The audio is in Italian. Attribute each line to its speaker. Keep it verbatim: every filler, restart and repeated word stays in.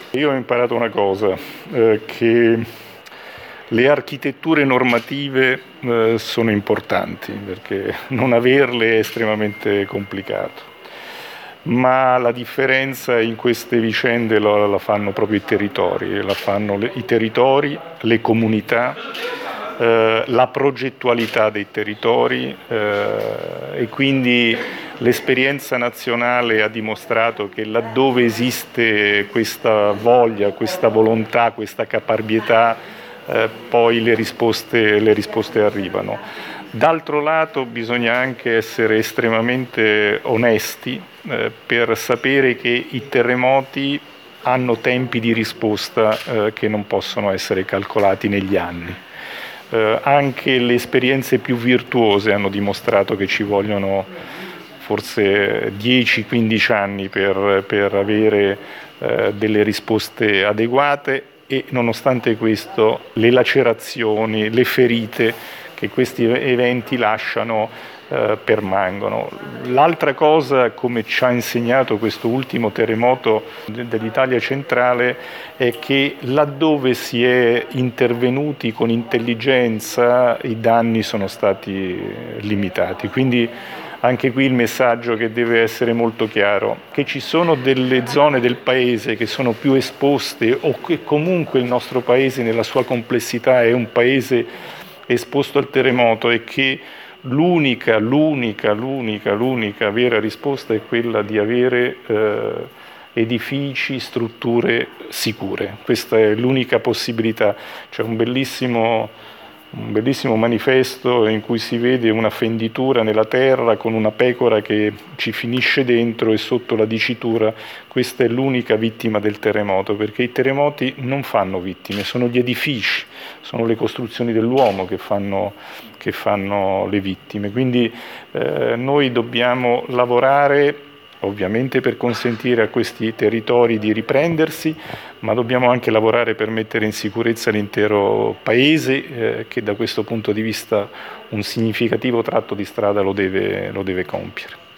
Speaker 1: Io ho imparato una cosa, eh, che le architetture normative eh, sono importanti, perché non averle è estremamente complicato. Ma la differenza in queste vicende la, la fanno proprio i territori, la fanno le, i territori, le comunità, eh, la progettualità dei territori eh, e quindi l'esperienza nazionale ha dimostrato che laddove esiste questa voglia, questa volontà, questa caparbietà, eh, poi le risposte, le risposte arrivano. D'altro lato bisogna anche essere estremamente onesti eh, per sapere che i terremoti hanno tempi di risposta eh, che non possono essere calcolati negli anni. Eh, anche le esperienze più virtuose hanno dimostrato che ci vogliono forse dieci quindici anni per, per avere eh, delle risposte adeguate e nonostante questo le lacerazioni, le ferite che questi eventi lasciano eh, permangono. L'altra cosa, come ci ha insegnato questo ultimo terremoto dell'Italia centrale, è che laddove si è intervenuti con intelligenza i danni sono stati limitati. Quindi anche qui il messaggio che deve essere molto chiaro, che ci sono delle zone del Paese che sono più esposte o che comunque il nostro Paese nella sua complessità è un Paese esposto al terremoto e che l'unica, l'unica, l'unica, l'unica vera risposta è quella di avere eh, edifici, strutture sicure. Questa è l'unica possibilità. C'è un bellissimo, un bellissimo manifesto in cui si vede una fenditura nella terra con una pecora che ci finisce dentro e sotto la dicitura questa è l'unica vittima del terremoto, perché i terremoti non fanno vittime, sono gli edifici, sono le costruzioni dell'uomo che fanno, che fanno le vittime. Quindi eh, noi dobbiamo lavorare ovviamente per consentire a questi territori di riprendersi, ma dobbiamo anche lavorare per mettere in sicurezza l'intero Paese eh, che da questo punto di vista un significativo tratto di strada lo deve, lo deve compiere.